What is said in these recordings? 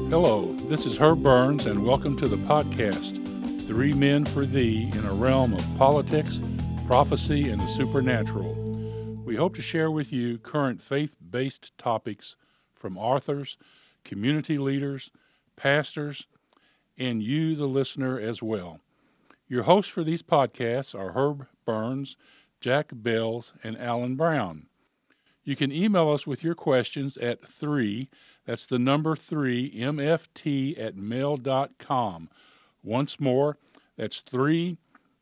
Hello, this is Herb Burns, and welcome to the podcast, Three Men for Thee, in a realm of politics, prophecy, and the supernatural. We hope to share with you current faith-based topics from authors, community leaders, pastors, and you, the listener, as well. Your hosts for these podcasts are Herb Burns, Jack Bells, and Alan Brown. You can email us with your questions at 3, that's the number 3, mft@mail.com. Once more, that's 3,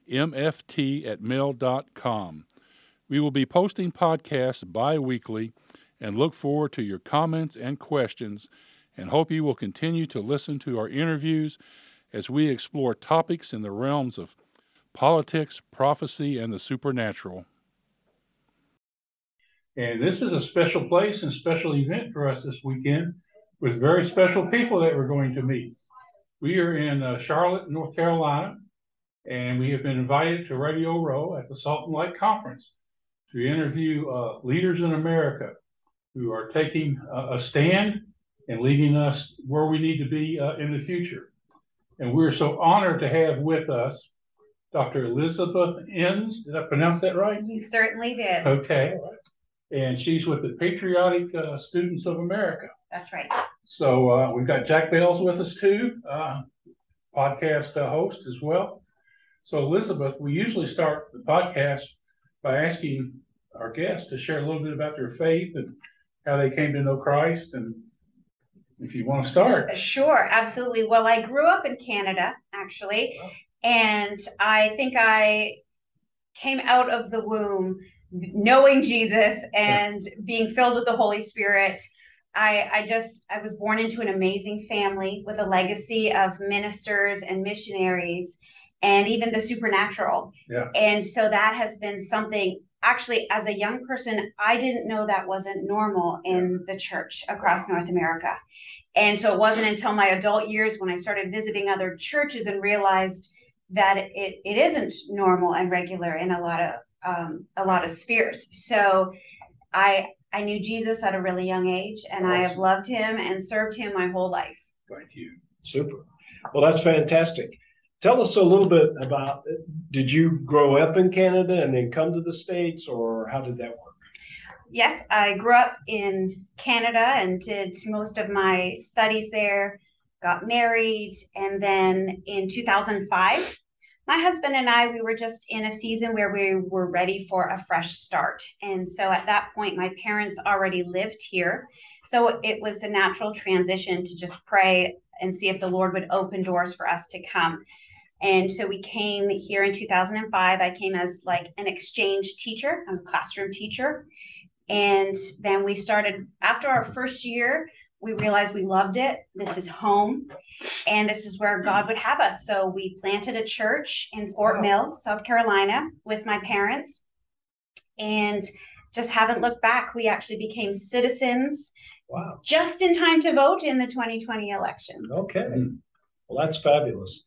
mft@mail.com. We will be posting podcasts bi-weekly and look forward to your comments and questions, and hope you will continue to listen to our interviews as we explore topics in the realms of politics, prophecy, and the supernatural. And this is a special place and special event for us this weekend with very special people that we're going to meet. We are in Charlotte, North Carolina, and we have been invited to Radio Row at the Salt and Light Conference to interview leaders in America who are taking a stand and leading us where we need to be in the future. And we're so honored to have with us Dr. Elizabeth Enns. Did I pronounce that right? You certainly did. Okay. And she's with the Patriotic Students of America. That's right. So we've got Jack Bells with us too, podcast host as well. So Elizabeth, we usually start the podcast by asking our guests to share a little bit about their faith and how they came to know Christ. And if you want to start. Sure, absolutely. Well, I grew up in Canada, actually, and I think I came out of the womb knowing Jesus and being filled with the Holy Spirit. I was born into an amazing family with a legacy of ministers and missionaries and even the supernatural. Yeah. And so that has been something, actually, as a young person, I didn't know that wasn't normal in the church across North America. And so it wasn't until my adult years when I started visiting other churches and realized that it isn't normal and regular in a lot of spheres. So I knew Jesus at a really young age, and awesome. I have loved him and served him my whole life. Thank you. Super. Well, that's fantastic. Tell us a little bit about, did you grow up in Canada and then come to the States, or how did that work? Yes, I grew up in Canada and did most of my studies there, got married, and then in 2005, my husband and I, we were just in a season where we were ready for a fresh start. And so at that point, my parents already lived here. So it was a natural transition to just pray and see if the Lord would open doors for us to come. And so we came here in 2005. I came as like an exchange teacher. I was a classroom teacher. And then we started, after our first year, we realized we loved it. This is home, and this is where God would have us. So we planted a church in Fort Mill, South Carolina, with my parents, and just haven't looked back. We actually became citizens just in time to vote in the 2020 election. Okay. Well, that's fabulous.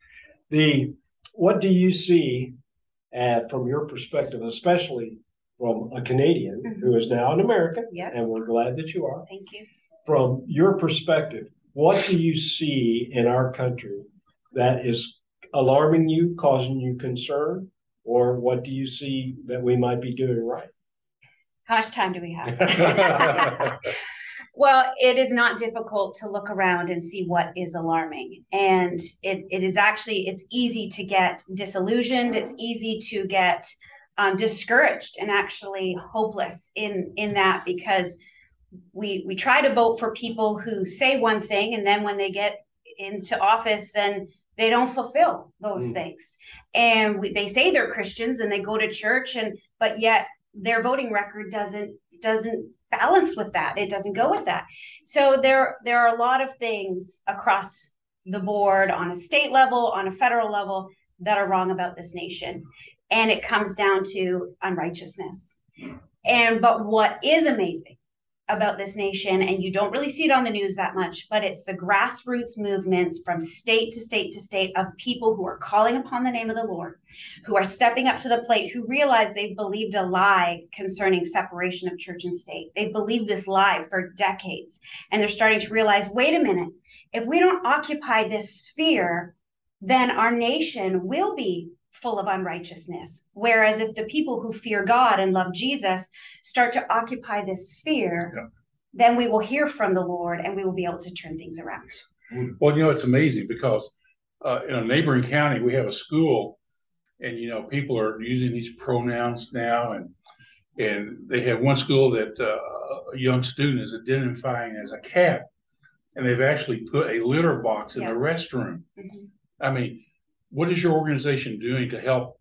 What do you see from your perspective, especially from a Canadian who is now in America? Yes. And we're glad that you are. Thank you. From your perspective, what do you see in our country that is alarming you, causing you concern, or what do you see that we might be doing right? How much time do we have? Well, it is not difficult to look around and see what is alarming. And it is actually, it's easy to get disillusioned. It's easy to get discouraged and actually hopeless in that, because we try to vote for people who say one thing, and then when they get into office, then they don't fulfill those things. And they say they're Christians and they go to church, but yet their voting record doesn't balance with that. It doesn't go with that. So there are a lot of things across the board on a state level, on a federal level, that are wrong about this nation. And it comes down to unrighteousness. But what is amazing about this nation, and you don't really see it on the news that much, but it's the grassroots movements from state to state to state of people who are calling upon the name of the Lord, who are stepping up to the plate, who realize they've believed a lie concerning separation of church and state. They've believed this lie for decades, and they're starting to realize, wait a minute, If we don't occupy this sphere, then our nation will be full of unrighteousness. Whereas if the people who fear God and love Jesus start to occupy this sphere, yeah, then we will hear from the Lord and we will be able to turn things around. Well, it's amazing because in a neighboring county, we have a school, and people are using these pronouns now, and they have one school that a young student is identifying as a cat, and they've actually put a litter box in, yeah, the restroom. Mm-hmm. I mean, what is your organization doing to help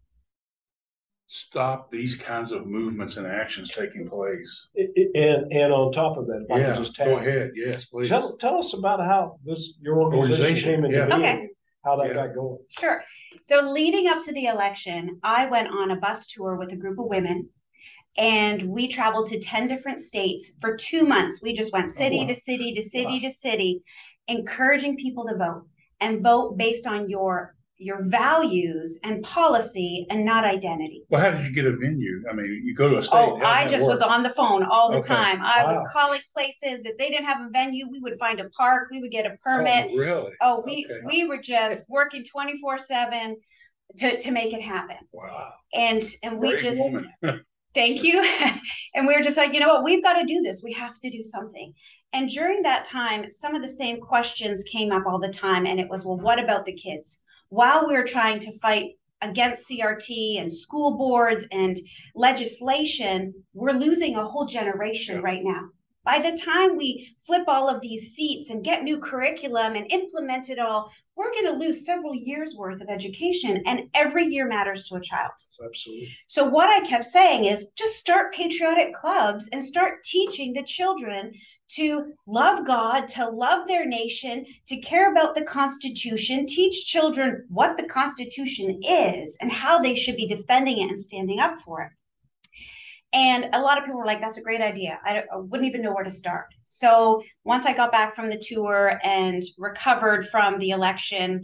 stop these kinds of movements and actions taking place? And on top of that, if I could just go ahead. Yes, please. Tell us about how your organization came into being, okay, how that got going. Sure. So leading up to the election, I went on a bus tour with a group of women, and we traveled to 10 different states for 2 months. We just went city to city to city to city, encouraging people to vote, and vote based on your values and policy and not identity. Well, how did you get a venue? I mean, you go to a state. Oh, I just was on the phone all the time. I was calling places. If they didn't have a venue, we would find a park. We would get a permit. Oh, really? Oh, we were just working 24/7 to make it happen. Wow. And we just thank you. And we were just like, you know what, we've got to do this. We have to do something. And during that time, some of the same questions came up all the time. And it was, well, what about the kids? While we were trying to fight against CRT and school boards and legislation, we're losing a whole generation right now. By the time we flip all of these seats and get new curriculum and implement it all, we're going to lose several years worth of education, and every year matters to a child. Absolutely. So what I kept saying is just start patriotic clubs and start teaching the children to love God, to love their nation, to care about the Constitution, teach children what the Constitution is and how they should be defending it and standing up for it. And a lot of people were like, that's a great idea. I wouldn't even know where to start. So once I got back from the tour and recovered from the election,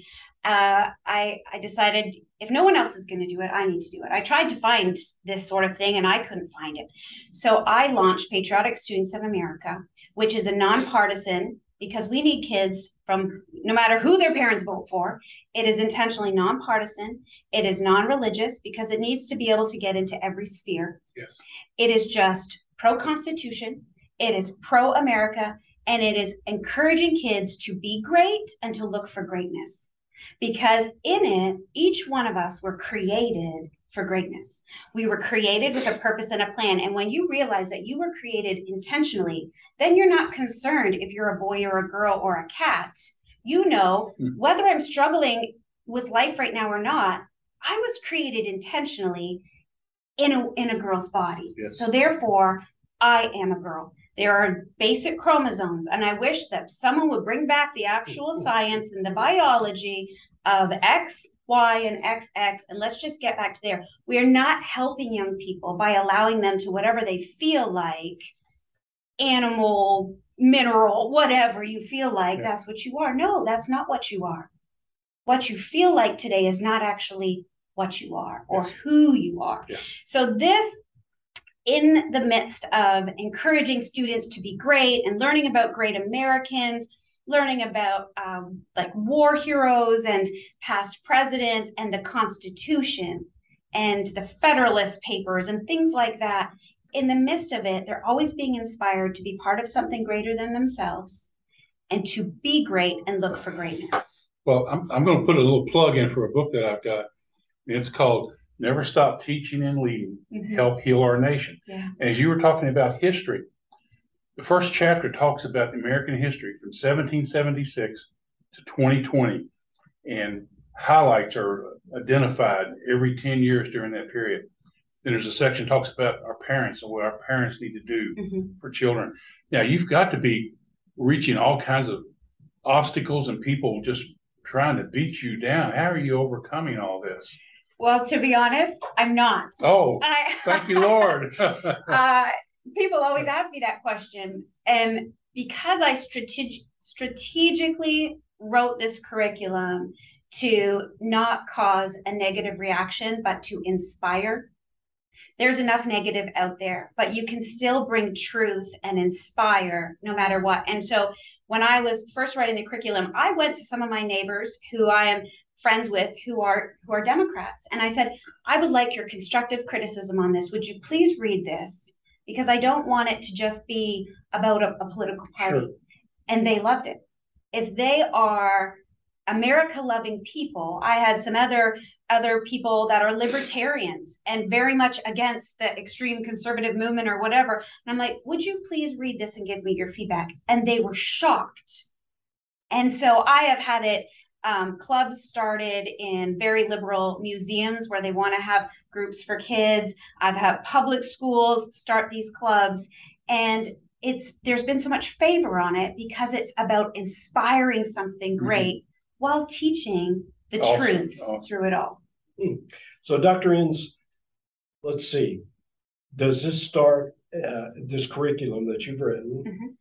I decided if no one else is going to do it, I need to do it. I tried to find this sort of thing and I couldn't find it. So I launched Patriotic Students of America, which is a nonpartisan, because we need kids from no matter who their parents vote for. It is intentionally nonpartisan. It is non-religious because it needs to be able to get into every sphere. Yes. It is just pro-Constitution. It is pro-America. And it is encouraging kids to be great and to look for greatness. Because in it, each one of us were created for greatness. We were created with a purpose and a plan. And when you realize that you were created intentionally, then you're not concerned if you're a boy or a girl or a cat. You know, whether I'm struggling with life right now or not, I was created intentionally in a girl's body. Yes. So therefore, I am a girl. There are basic chromosomes, and I wish that someone would bring back the actual science and the biology of X, Y, and XX, and let's just get back to there. We are not helping young people by allowing them to whatever they feel like, animal, mineral, whatever you feel like, that's what you are. No, that's not what you are. What you feel like today is not actually what you are or who you are. Yeah. So this, in the midst of encouraging students to be great and learning about great Americans, learning about like war heroes and past presidents and the Constitution and the Federalist Papers and things like that, in the midst of it, they're always being inspired to be part of something greater than themselves and to be great and look for greatness. Well, I'm going to put a little plug in for a book that I've got. It's called Never Stop Teaching and Leading, Help Heal Our Nation. Yeah. And as you were talking about history, the first chapter talks about American history from 1776 to 2020, and highlights are identified every 10 years during that period. Then there's a section that talks about our parents and what our parents need to do for children. Now, you've got to be reaching all kinds of obstacles and people just trying to beat you down. How are you overcoming all this? Well, to be honest, I'm not. Oh, thank you, Lord. People always ask me that question. And because I strategically wrote this curriculum to not cause a negative reaction, but to inspire, there's enough negative out there, but you can still bring truth and inspire no matter what. And so when I was first writing the curriculum, I went to some of my neighbors who I am friends with who are Democrats. And I said, I would like your constructive criticism on this. Would you please read this? Because I don't want it to just be about a political party. Sure. And they loved it. If they are America loving people, I had some other people that are libertarians and very much against the extreme conservative movement or whatever. And I'm like, would you please read this and give me your feedback? And they were shocked. And so I have had it, clubs started in very liberal museums where they want to have groups for kids. I've had public schools start these clubs, and there's been so much favor on it because it's about inspiring something great while teaching the truths through it all. So Dr. Enns, let's see, does this start, this curriculum that you've written,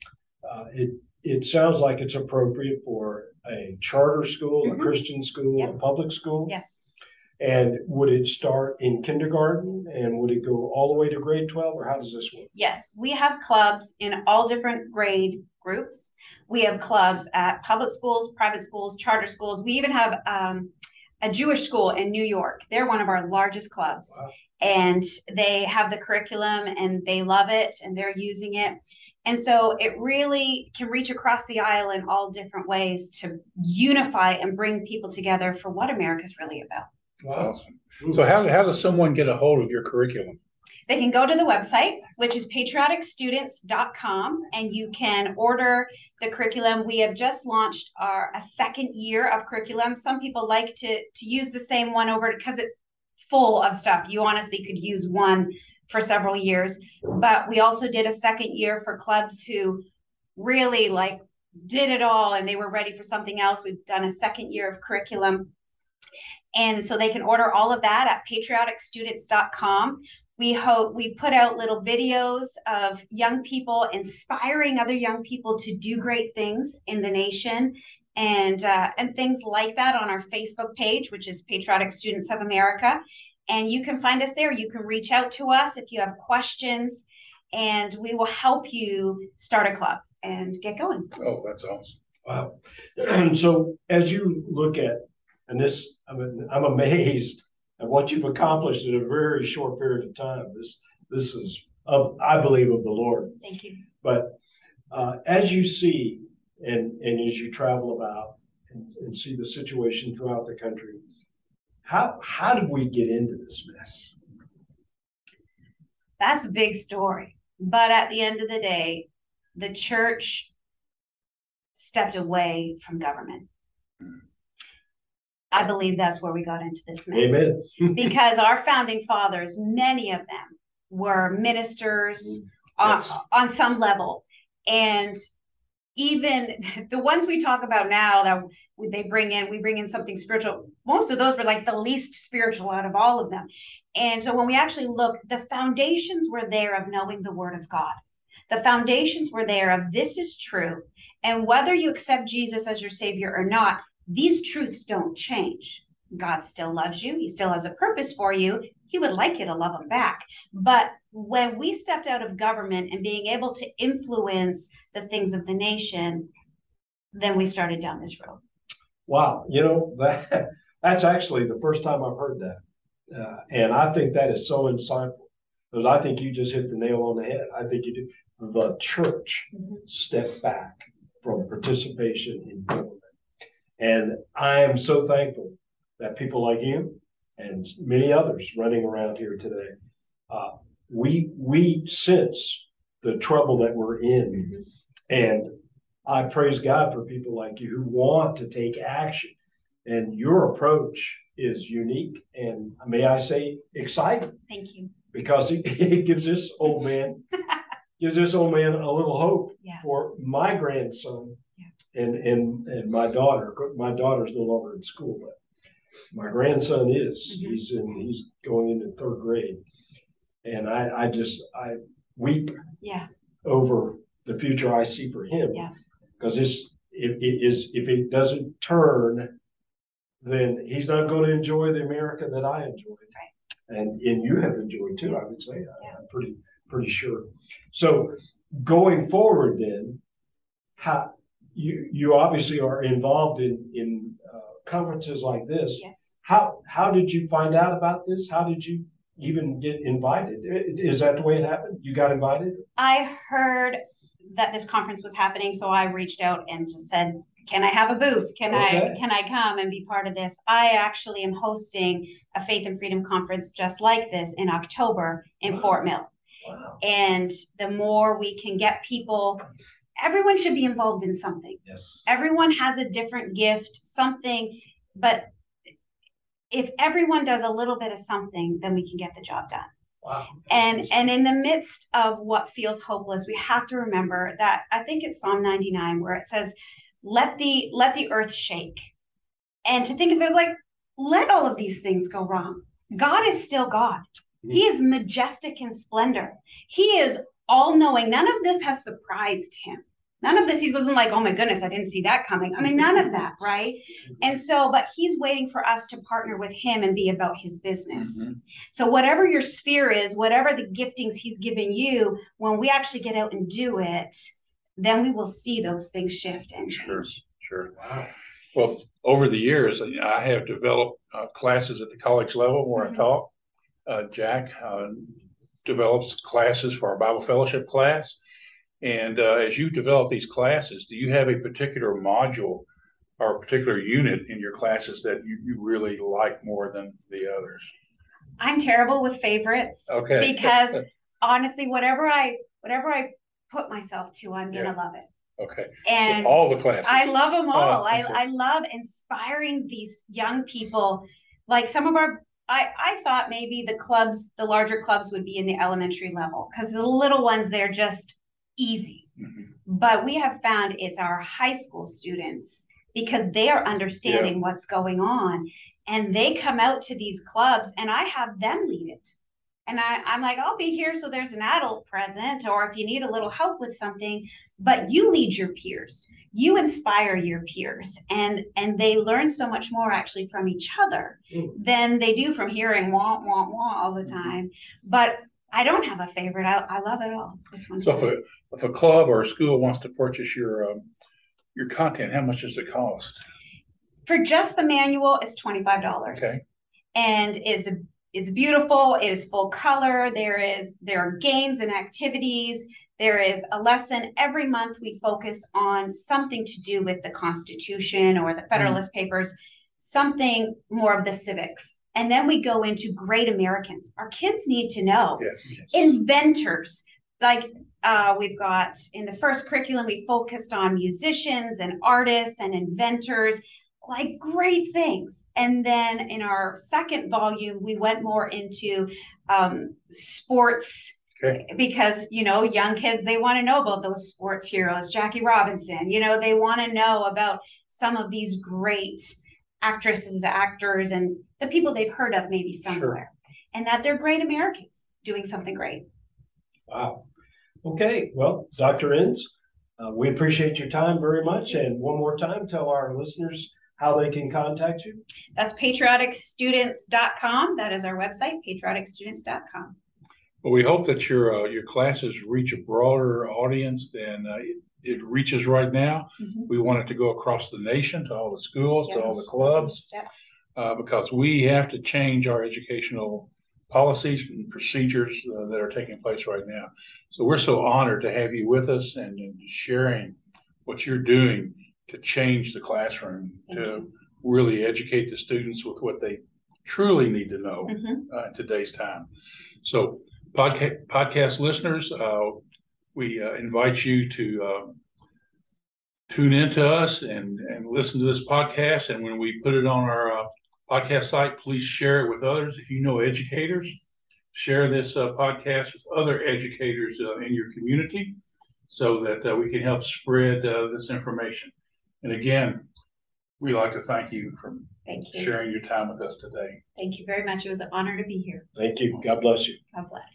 it sounds like it's appropriate for a charter school, a Christian school, a public school? Yes. And would it start in kindergarten, and would it go all the way to grade 12, or how does this work? Yes, we have clubs in all different grade groups. We have clubs at public schools, private schools, charter schools. We even have a Jewish school in New York. They're one of our largest clubs. Wow. And they have the curriculum and they love it and they're using it. And so it really can reach across the aisle in all different ways to unify and bring people together for what America's really about. Wow. That's awesome. So how does someone get a hold of your curriculum? They can go to the website, which is patrioticstudents.com, and you can order the curriculum. We have just launched a second year of curriculum. Some people like to use the same one over because it's full of stuff. You honestly could use one for several years. But we also did a second year for clubs who really did it all and they were ready for something else. We've done a second year of curriculum. And so they can order all of that at patrioticstudents.com. We put out little videos of young people inspiring other young people to do great things in the nation and things like that on our Facebook page, which is Patriotic Students of America. And you can find us there. You can reach out to us if you have questions, and we will help you start a club and get going. Oh, that's awesome. Wow. And so as you look at, and this, I'm amazed at what you've accomplished in a very short period of time. This is, I believe, of the Lord. Thank you. But as you see, and as you travel about and see the situation throughout the country, how did we get into this mess? That's a big story. But at the end of the day, the church stepped away from government. I believe that's where we got into this mess. Amen. Because our founding fathers, many of them were ministers on some level. And even the ones we talk about now that we bring in something spiritual, most of those were like the least spiritual out of all of them. And so when we actually look, the foundations were there of knowing the word of God. The foundations were there of this is true. And whether you accept Jesus as your savior or not, these truths don't change. God still loves you. He still has a purpose for you. He would like you to love him back. But when we stepped out of government and being able to influence the things of the nation, then we started down this road. Wow. That's actually the first time I've heard that. And I think that is so insightful, because I think you just hit the nail on the head. I think you did. The church stepped back from participation in government. And I am so thankful that people like you and many others running around here today, we sense the trouble that we're in. And I praise God for people like you who want to take action. And your approach is unique and, may I say, exciting. Thank you. Because it gives this old man a little hope for my grandson. And my daughter. My daughter's no longer in school, but my grandson is. He's going into third grade, and I weep over the future I see for him. Because if it doesn't turn, then he's not going to enjoy the America that I enjoyed, and you have enjoyed too. I would say I'm pretty sure. So going forward, then you obviously are involved in conferences like this. Yes. How did you find out about this? How did you even get invited? Is that the way it happened? You got invited? I heard that this conference was happening, so I reached out and just said, can I have a booth? Can I come and be part of this? I actually am hosting a Faith and Freedom conference just like this in October in Fort Mill. Wow. And the more we can get people, everyone should be involved in something. Yes. Everyone has a different gift, something, but if everyone does a little bit of something, then we can get the job done. Wow. And in the midst of what feels hopeless, we have to remember that I think it's Psalm 99 where it says, let the earth shake. And to think of it as like, let all of these things go wrong. God is still God. He is majestic in splendor. He is all-knowing. None of this has surprised him. None of this, he wasn't like, oh my goodness, I didn't see that coming. I mean, none of that, right? And so, but he's waiting for us to partner with him and be about his business. Mm-hmm. So whatever your sphere is, whatever the giftings he's given you, when we actually get out and do it, then we will see those things shift and change. Sure. Wow. Well, over the years, I have developed classes at the college level where I taught. Jack develops classes for our Bible fellowship class. And as you develop these classes, do you have a particular module or a particular unit in your classes that you really like more than the others? I'm terrible with favorites. Okay. Because honestly, whatever I put myself to, I'm gonna love it. Okay. And so all the classes. I love them all. I love inspiring these young people. Like some of our, I thought maybe the larger clubs would be in the elementary level because the little ones, they're just easy. Mm-hmm. But we have found it's our high school students because they are understanding what's going on. And they come out to these clubs and I have them lead it. And I'm like, I'll be here so there's an adult present, or if you need a little help with something, but you lead your peers, you inspire your peers, and they learn so much more actually from each other than they do from hearing wah, wah, wah all the time. But I don't have a favorite. I love it all. So if a club or a school wants to purchase your content, how much does it cost? For just the manual, it's $25. Okay. And it's beautiful. It is full color. There are games and activities. There is a lesson every month. We focus on something to do with the Constitution or the Federalist Papers, something more of the civics. And then we go into great Americans. Our kids need to know. Yes. Inventors. Like we've got in the first curriculum, we focused on musicians and artists and inventors, like great things. And then in our second volume, we went more into sports. Okay. Because, young kids, they want to know about those sports heroes, Jackie Robinson, they want to know about some of these great actresses, actors, and the people they've heard of maybe somewhere, and that they're great Americans doing something great. Wow. Okay. Well, Dr. Enns, we appreciate your time very much. And one more time, tell our listeners how they can contact you. That's patrioticstudents.com. That is our website, patrioticstudents.com. Well, we hope that your classes reach a broader audience than it reaches right now. Mm-hmm. We want it to go across the nation, to all the schools, to all the clubs, because we have to change our educational policies and procedures that are taking place right now. So we're so honored to have you with us and sharing what you're doing to change the classroom, to really educate the students with what they truly need to know in today's time. So podcast listeners, we invite you to tune into us and listen to this podcast. And when we put it on our podcast site, please share it with others. If you know educators, share this podcast with other educators in your community so that we can help spread this information. And again, we'd like to thank you for sharing your time with us today. Thank you very much. It was an honor to be here. Thank you. God bless you. God bless.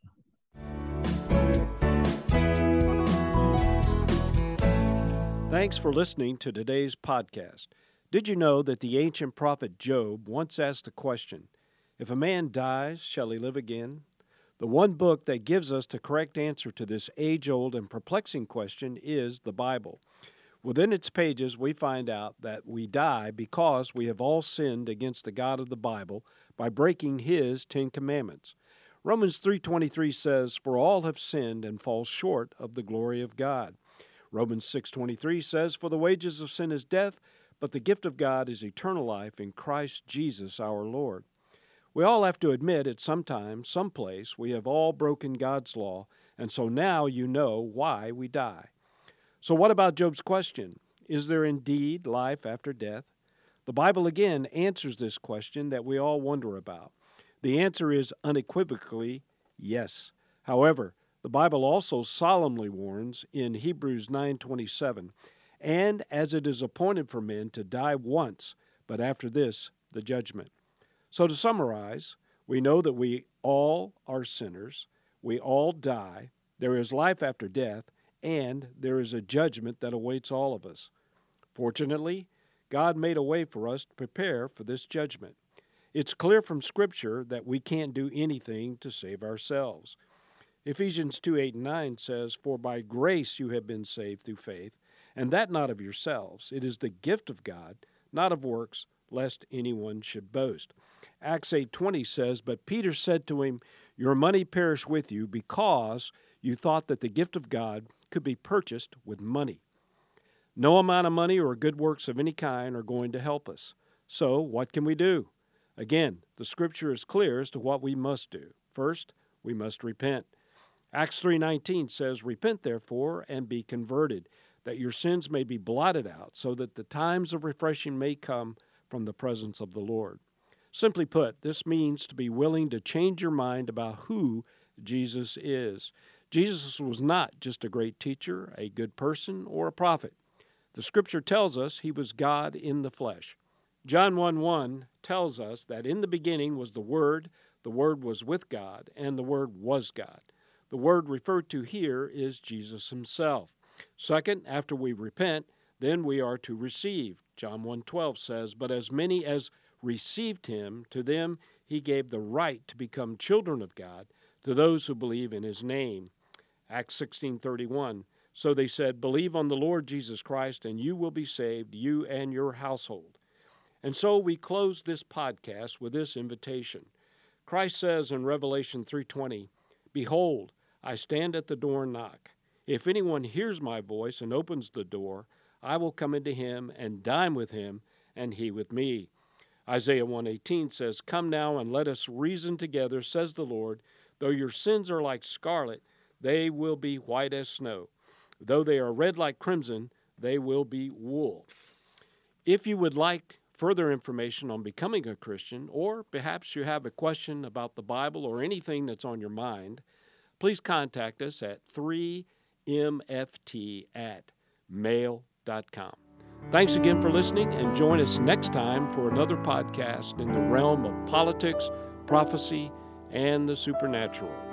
Thanks for listening to today's podcast. Did you know that the ancient prophet Job once asked the question, if a man dies, shall he live again? The one book that gives us the correct answer to this age-old and perplexing question is the Bible. Within its pages, we find out that we die because we have all sinned against the God of the Bible by breaking His 10 Commandments. Romans 3:23 says, "For all have sinned and fall short of the glory of God." Romans 6:23 says, "For the wages of sin is death, but the gift of God is eternal life in Christ Jesus our Lord." We all have to admit at some time, some place, we have all broken God's law, and so now you know why we die. So what about Job's question? Is there indeed life after death? The Bible again answers this question that we all wonder about. The answer is unequivocally yes. However, the Bible also solemnly warns in Hebrews 9:27, "And as it is appointed for men to die once, but after this, the judgment." So to summarize, we know that we all are sinners, we all die, there is life after death, and there is a judgment that awaits all of us. Fortunately, God made a way for us to prepare for this judgment. It's clear from Scripture that we can't do anything to save ourselves. Ephesians 2:8-9 says, "For by grace you have been saved through faith, and that not of yourselves. It is the gift of God, not of works, lest anyone should boast." Acts 8:20 says, "But Peter said to him, Your money perish with you, because you thought that the gift of God could be purchased with money." No amount of money or good works of any kind are going to help us. So what can we do? Again, the Scripture is clear as to what we must do. First, we must repent. Acts 3:19 says, "Repent therefore and be converted, that your sins may be blotted out, so that the times of refreshing may come from the presence of the Lord." Simply put, this means to be willing to change your mind about who Jesus is. Jesus was not just a great teacher, a good person, or a prophet. The Scripture tells us He was God in the flesh. John 1:1 tells us that in the beginning was the Word was with God, and the Word was God. The Word referred to here is Jesus Himself. Second, after we repent, then we are to receive. John 1:12 says, "But as many as received Him, to them He gave the right to become children of God, to those who believe in His name." Acts 16:31, "So they said, Believe on the Lord Jesus Christ, and you will be saved, you and your household." And so we close this podcast with this invitation. Christ says in Revelation 3:20, "Behold, I stand at the door and knock. If anyone hears my voice and opens the door, I will come into him and dine with him, and he with me." Isaiah 1:18 says, "Come now and let us reason together, says the Lord. Though your sins are like scarlet, they will be white as snow. Though they are red like crimson, they will be wool." If you would like further information on becoming a Christian, or perhaps you have a question about the Bible or anything that's on your mind, please contact us at 3mft@mail.com. Thanks again for listening, and join us next time for another podcast in the realm of politics, prophecy, and the supernatural.